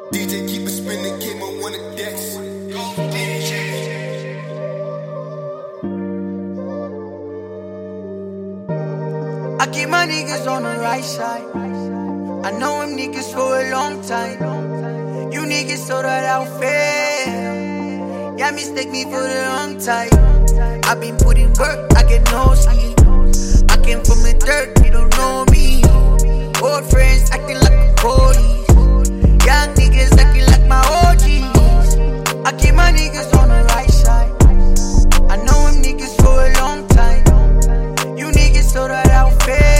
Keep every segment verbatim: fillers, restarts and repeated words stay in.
D J keep it spinning, came on one of decks. Go D J. I keep my niggas on the right side. I know them niggas for a long time. You niggas so that I'll fail. Yeah, mistake me for the wrong type. I been putting work, I get no sleep. I came from the dirt, you don't know me. Old friends acting like the police. Young niggas acting like my O Gs. I keep my niggas on the right side. I know them niggas for a long time. You niggas so that I'll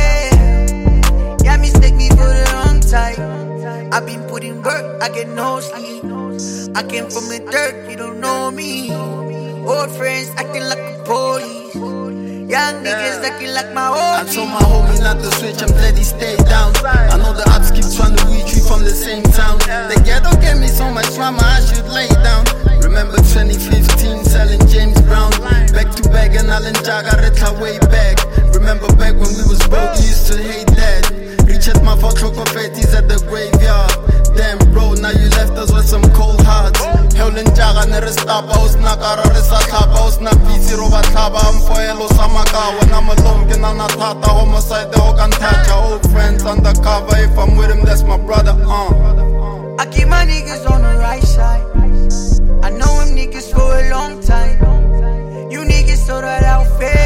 fail. Yeah, mistake me for the wrong type. I been putting work, I get no sleep. I came from the dirt, you don't know me. Old friends acting like the police. Young niggas acting like my O Gs. I told my homie not to switch, I'm glad he stayed down. I know the ops keep trying to reach me from the same town. The ghetto gave me so much drama, I should lay down. Remember twenty fifteen, selling James Brown. Back to back and Alan Jaga, retla way back. Remember back when we was broke, you used to hate that. Richard my fuck confettis at the graveyard. Damn bro, now you left us with some cold hearts. Helen Jaga never stop, I was not a resa tap, I was not busy roba taba. I'm for yellow samaka, when I'm alone, can I not tata, homicide, the hog and touch. Old friends undercover, if I'm with him, that's my brother, uh. I keep my niggas on the right side. I know them niggas for a long time. You niggas so that I'll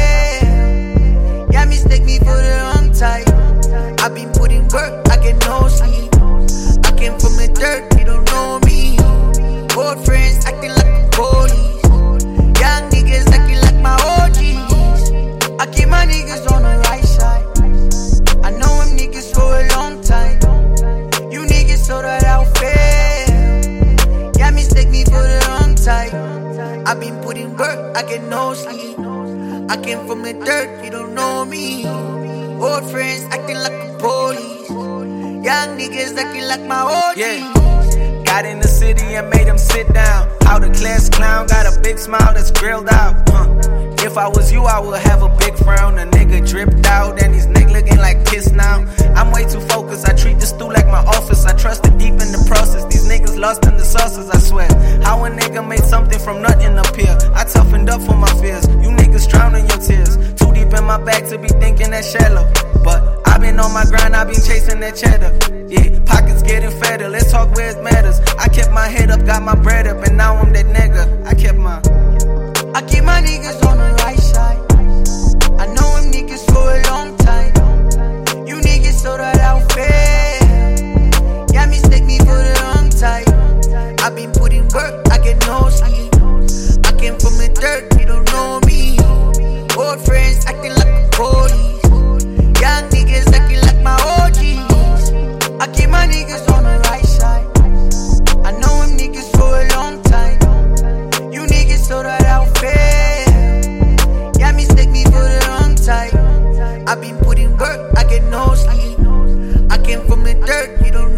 fail. Yeah, mistake me for the wrong type. I been putting work, I get no sleep. I came from the dirt, you don't know me. Old friends acting like the police. Young niggas acting like my O Gs. I keep my niggas on the right side. I know them niggas for a long time. You niggas so that I'll fail. Yeah, mistake me for the wrong type. I been putting work, I get no sleep. I came from the dirt, you don't know me. Old friends acting like the police. Young niggas acting like my O Gs. Yeah. Got in the city and made them sit down. How the class clown got a big smile that's grilled out. Huh. If I was you, I would have a big frown. A nigga dripped out and these niggas looking like piss now. I'm way too focused, I treat this stew like my office. I trust it deep in the process. These niggas lost in the sauces, I swear. How a nigga made something from nothing up here. I toughened up for my fears. You niggas drowning your tears. Too deep in my bag to be thinking that shallow. But I been on my grind, I been chasing that cheddar. Yeah, pockets getting fatter, let's talk where it matters. I kept my head up, got my bread up, and now I'm that nigga. I kept my I keep my niggas on the right side. I know them niggas for a long time. You niggas so that I'll fail. Yeah, mistake me for the wrong type. I been putting work, I get no sleep. I came from the dirt, you don't know me. Old friends acting like the police. Young niggas acting like my O Gs. I keep my niggas on the right side. I know them niggas for a long time. You niggas so that I'll fail. Yeah, mistake me for the wrong type. I been putting work, I get no sleep. I came from the dirt, you don't